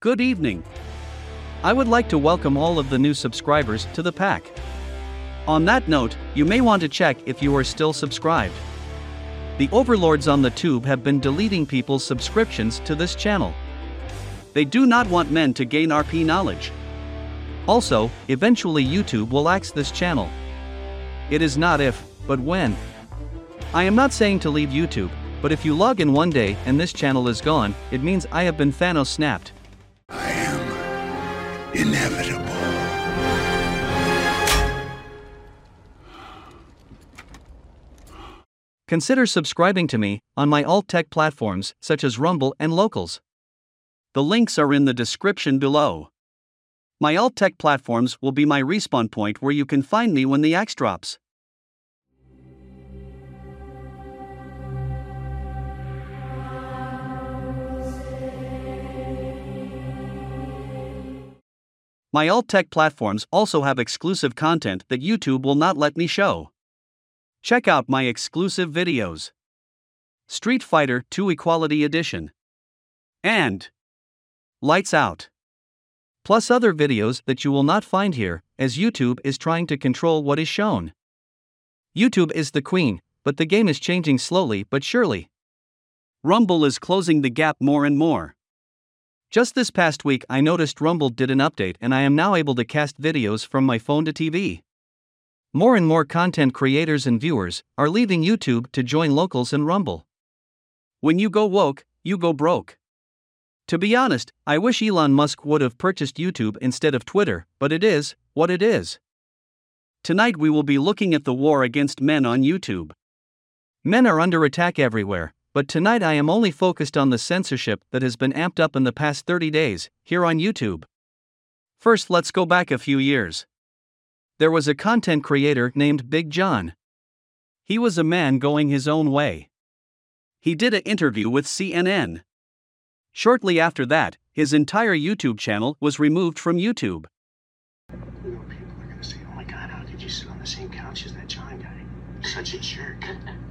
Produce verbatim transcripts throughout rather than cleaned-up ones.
Good evening. I would like to welcome all of the new subscribers to the pack. On that note, you may want to check if you are still subscribed. The overlords on the tube have been deleting people's subscriptions to this channel. They do not want men to gain R P knowledge. Also, eventually YouTube will axe this channel. It is not if, but when. I am not saying to leave YouTube, but if you log in one day and this channel is gone, it means I have been Thanos snapped. I am inevitable. Consider subscribing to me on my alt-tech platforms such as Rumble and Locals. The links are in the description below. My alt-tech platforms will be my respawn point where you can find me when the axe drops. My alt-tech platforms also have exclusive content that YouTube will not let me show. Check out my exclusive videos. Street Fighter two Equality Edition. And Lights Out. Plus other videos that you will not find here, as YouTube is trying to control what is shown. YouTube is the queen, but the game is changing slowly but surely. Rumble is closing the gap more and more. Just this past week I noticed Rumble did an update and I am now able to cast videos from my phone to T V. More and more content creators and viewers are leaving YouTube to join Locals and Rumble. When you go woke, you go broke. To be honest, I wish Elon Musk would have purchased YouTube instead of Twitter, but it is what it is. Tonight we will be looking at the war against men on YouTube. Men are under attack everywhere, but tonight I am only focused on the censorship that has been amped up in the past thirty days, here on YouTube. First, let's go back a few years. There was a content creator named Big John. He was a man going his own way. He did an interview with C N N. Shortly after that, his entire YouTube channel was removed from YouTube. You know, people are gonna say, oh my God, how could you sit on the same couch as that John guy? Such a jerk.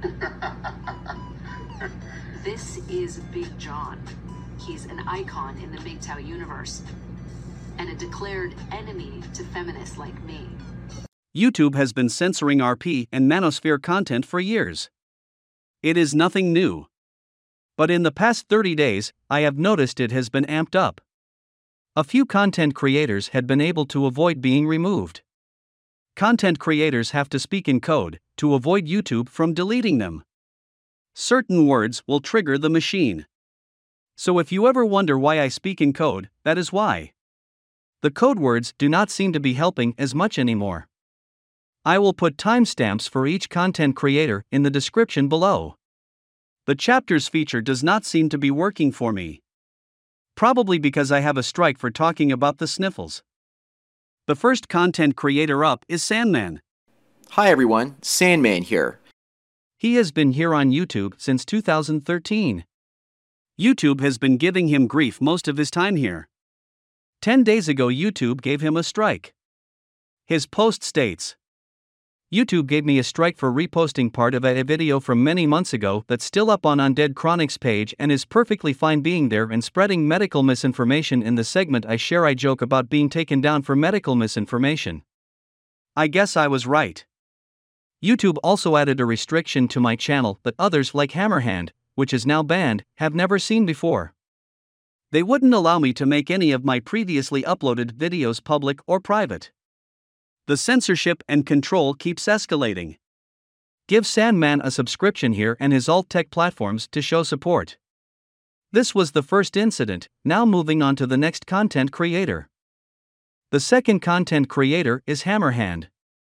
This is Big John. He's an icon in the M G T O W universe, and a declared enemy to feminists like me. YouTube has been censoring R P and manosphere content for years. It is nothing new. But in the past thirty days, I have noticed it has been amped up. A few content creators had been able to avoid being removed. Content creators have to speak in code to avoid YouTube from deleting them. Certain words will trigger the machine. So if you ever wonder why I speak in code, that is why. The code words do not seem to be helping as much anymore. I will put timestamps for each content creator in the description below. The chapters feature does not seem to be working for me. Probably because I have a strike for talking about the sniffles. The first content creator up is Sandman. Hi everyone, Sandman here. He has been here on YouTube since two thousand thirteen. YouTube has been giving him grief most of his time here. Ten days ago YouTube gave him a strike. His post states, YouTube gave me a strike for reposting part of a video from many months ago that's still up on Undead Chronics page and is perfectly fine being there and spreading medical misinformation in the segment I share. I joke about being taken down for medical misinformation. I guess I was right. YouTube also added a restriction to my channel that others like Hammerhand, which is now banned, have never seen before. They wouldn't allow me to make any of my previously uploaded videos public or private. The censorship and control keeps escalating. Give Sandman a subscription here and his alt-tech platforms to show support. This was the first incident, now moving on to the next content creator. The second content creator is Hammerhand.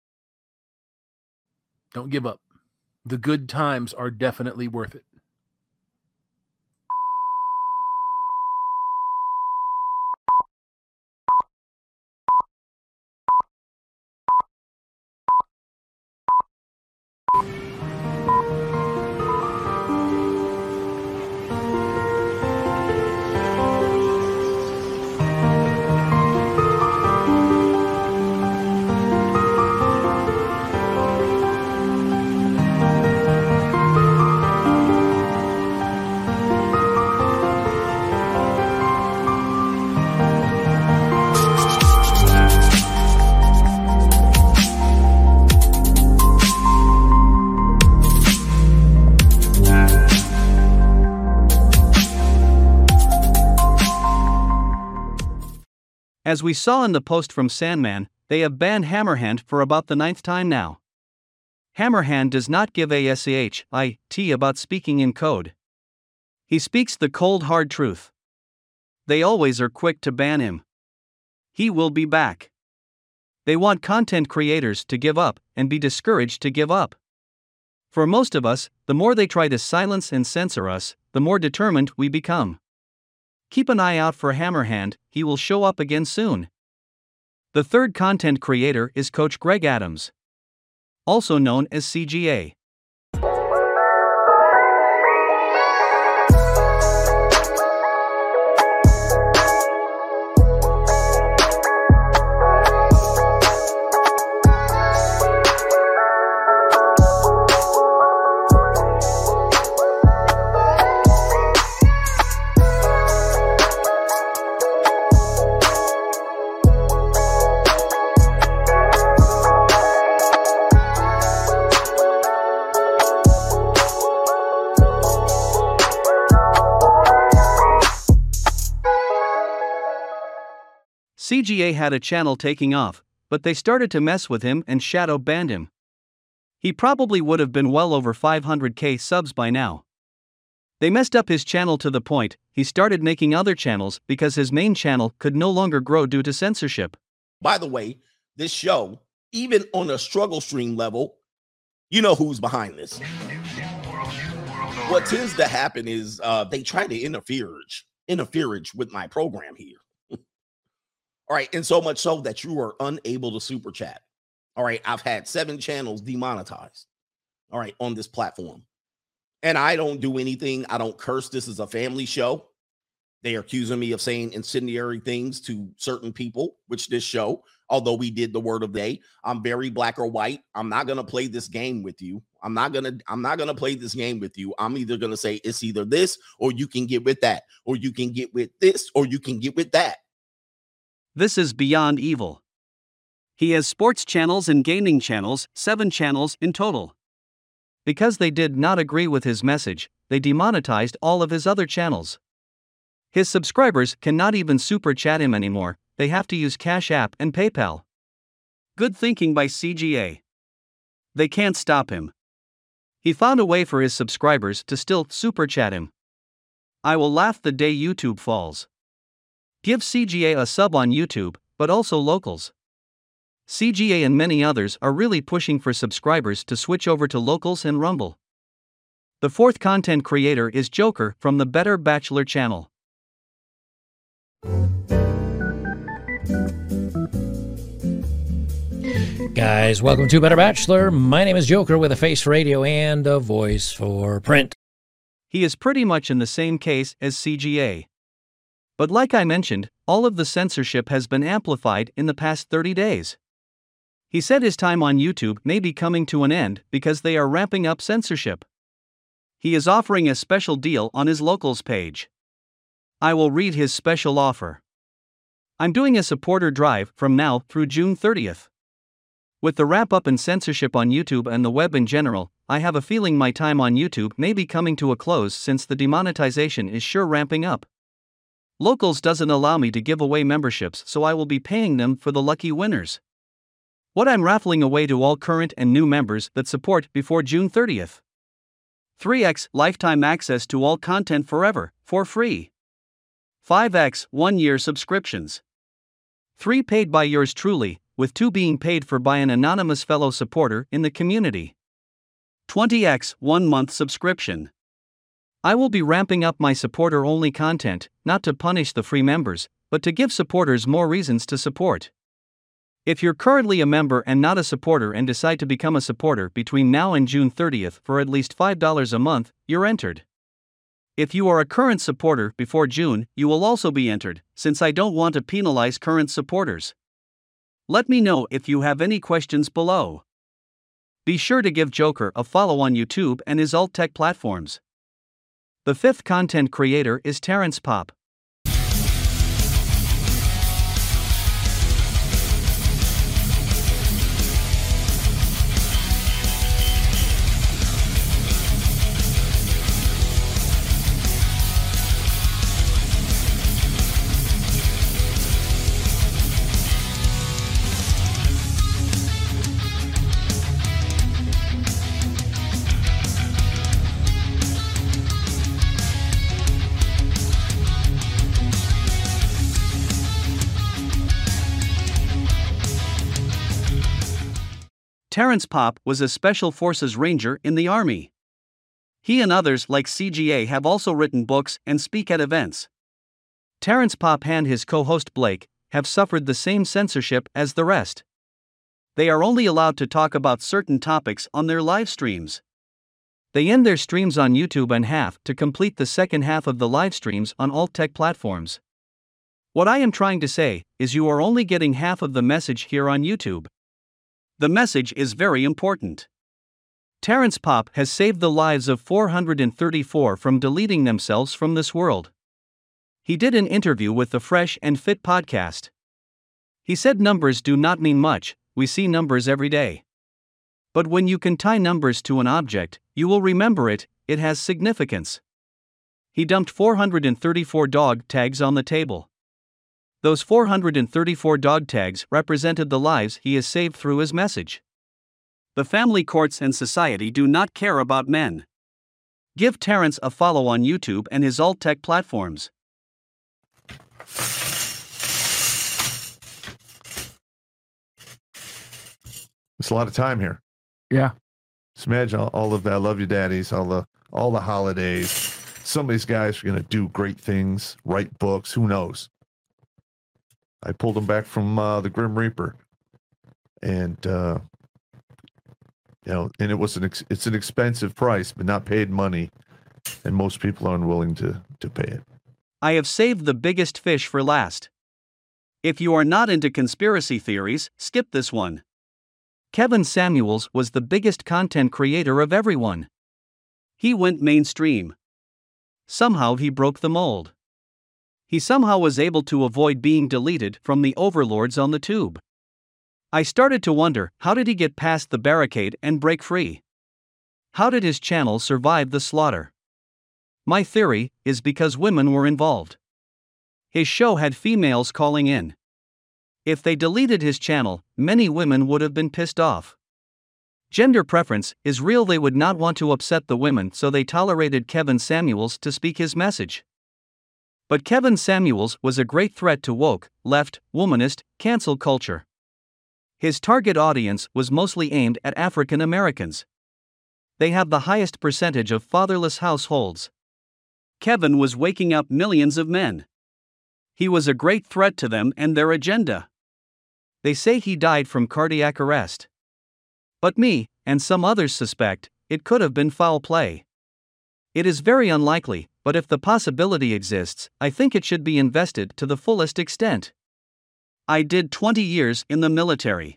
Don't give up. The good times are definitely worth it. As we saw in the post from Sandman, they have banned Hammerhand for about the ninth time now. Hammerhand does not give a shit about speaking in code. He speaks the cold hard truth. They always are quick to ban him. He will be back. They want content creators to give up and be discouraged to give up. For most of us, the more they try to silence and censor us, the more determined we become. Keep an eye out for Hammerhand, he will show up again soon. The third content creator is Coach Greg Adams, also known as C G A. C G A had a channel taking off, but they started to mess with him and shadow banned him. He probably would have been well over five hundred K subs by now. They messed up his channel to the point he started making other channels because his main channel could no longer grow due to censorship. By the way, this show, even on a struggle stream level, you know who's behind this. What tends to happen is uh, they try to interfere, interfere with my program here. All right, and so much so that you are unable to super chat. All right, I've had seven channels demonetized, all right, on this platform. And I don't do anything. I don't curse. This is a family show. They are accusing me of saying incendiary things to certain people, which this show, although we did the word of the day, I'm very black or white. I'm not going to play this game with you. I'm not going to, I'm not going to play this game with you. I'm either going to say it's either this or you can get with that, or you can get with this, or you can get with that. This is beyond evil. He has sports channels and gaming channels, seven channels in total. Because they did not agree with his message, they demonetized all of his other channels. His subscribers cannot even super chat him anymore, they have to use Cash App and PayPal. Good thinking by C G A. They can't stop him. He found a way for his subscribers to still super chat him. I will laugh the day YouTube falls. Give C G A a sub on YouTube, but also locals. C G A and many others are really pushing for subscribers to switch over to locals and Rumble. The fourth content creator is Joker from the Better Bachelor channel. Guys, welcome to Better Bachelor. My name is Joker with a face for radio and a voice for print. He is pretty much in the same case as C G A. But like I mentioned, all of the censorship has been amplified in the past thirty days. He said his time on YouTube may be coming to an end because they are ramping up censorship. He is offering a special deal on his locals page. I will read his special offer. I'm doing a supporter drive from now through June thirtieth. With the wrap up in censorship on YouTube and the web in general, I have a feeling my time on YouTube may be coming to a close since the demonetization is sure ramping up. Locals doesn't allow me to give away memberships, so I will be paying them for the lucky winners. What I'm raffling away to all current and new members that support before June thirtieth. three x lifetime access to all content forever, for free. five x one-year subscriptions. three paid by yours truly, with two being paid for by an anonymous fellow supporter in the community. twenty x one-month subscription. I will be ramping up my supporter-only content, not to punish the free members, but to give supporters more reasons to support. If you're currently a member and not a supporter and decide to become a supporter between now and June thirtieth for at least five dollars a month, you're entered. If you are a current supporter before June, you will also be entered, since I don't want to penalize current supporters. Let me know if you have any questions below. Be sure to give Joker a follow on YouTube and his alt tech platforms. The fifth content creator is Terrence Pop. Terrence Popp was a Special Forces Ranger in the Army. He and others like C G A have also written books and speak at events. Terrence Popp and his co-host Blake have suffered the same censorship as the rest. They are only allowed to talk about certain topics on their live streams. They end their streams on YouTube and have to complete the second half of the live streams on alt tech platforms. What I am trying to say is you are only getting half of the message here on YouTube. The message is very important. Terrence Popp has saved the lives of four hundred thirty-four from deleting themselves from this world. He did an interview with the Fresh and Fit podcast. He said numbers do not mean much, we see numbers every day. But when you can tie numbers to an object, you will remember it, it has significance. He dumped four hundred thirty-four dog tags on the table. Those four hundred thirty-four dog tags represented the lives he has saved through his message. The family courts and society do not care about men. Give Terrence a follow on YouTube and his alt tech platforms. It's a lot of time here. Yeah. Just imagine all, all of that. I love you, daddies. All the all the holidays. Some of these guys are going to do great things, write books. Who knows? I pulled them back from uh, the Grim Reaper, and uh, you know, and it was an ex- it's an expensive price, but not paid money, and most people are unwilling to to pay it. I have saved the biggest fish for last. If you are not into conspiracy theories, skip this one. Kevin Samuels was the biggest content creator of everyone. He went mainstream. Somehow he broke the mold. He somehow was able to avoid being deleted from the overlords on the tube. I started to wonder, how did he get past the barricade and break free? How did his channel survive the slaughter? My theory is because women were involved. His show had females calling in. If they deleted his channel, many women would have been pissed off. Gender preference is real. They would not want to upset the women, so they tolerated Kevin Samuels to speak his message. But Kevin Samuels was a great threat to woke, left, womanist, cancel culture. His target audience was mostly aimed at African Americans. They have the highest percentage of fatherless households. Kevin was waking up millions of men. He was a great threat to them and their agenda. They say he died from cardiac arrest. But me, and some others suspect, it could have been foul play. It is very unlikely, but if the possibility exists, I think it should be invested to the fullest extent. I did twenty years in the military.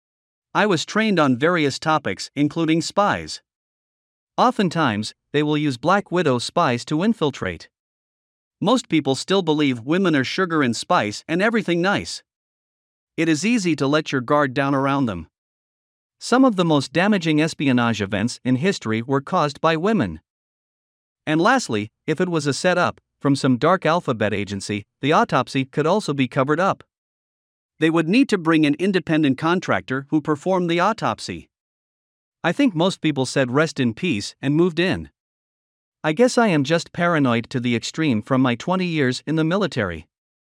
I was trained on various topics, including spies. Oftentimes, they will use Black Widow spies to infiltrate. Most people still believe women are sugar and spice and everything nice. It is easy to let your guard down around them. Some of the most damaging espionage events in history were caused by women. And lastly, if it was a setup from some dark alphabet agency, the autopsy could also be covered up. They would need to bring an independent contractor who performed the autopsy. I think most people said rest in peace and moved in. I guess I am just paranoid to the extreme from my twenty years in the military.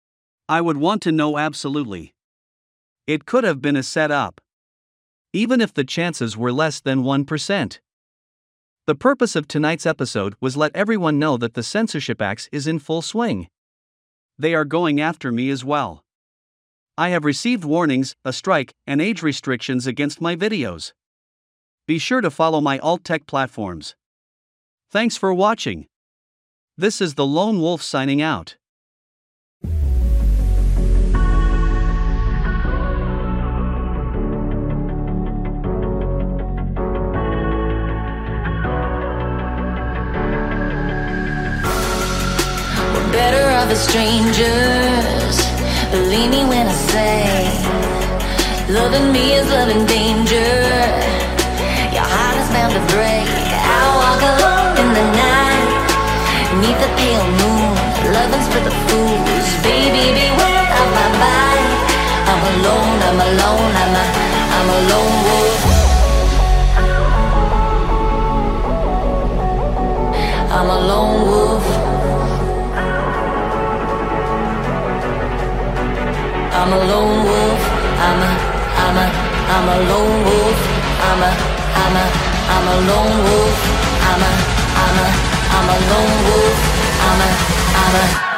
I would want to know absolutely. It could have been a setup. Even if the chances were less than one percent. The purpose of tonight's episode was let everyone know that the censorship axe is in full swing. They are going after me as well. I have received warnings, a strike, and age restrictions against my videos. Be sure to follow my alt tech platforms. Thanks for watching. This is the Lone Wolf signing out. We're better off as strangers. Believe me when I say, loving me is loving danger. Your heart is bound to break. I walk alone in the night, beneath the pale moon, loving's for the fools. Baby, beware of my bite. I'm alone, I'm alone, I'm a, I'm a lone wolf. I'm a lone wolf. I'm a lone wolf. I'm a, I'm a, I'm a lone wolf. I'm a, I'm a, I'm a lone wolf. I'm a, I'm a, I'm a lone wolf. I'm a, I'm a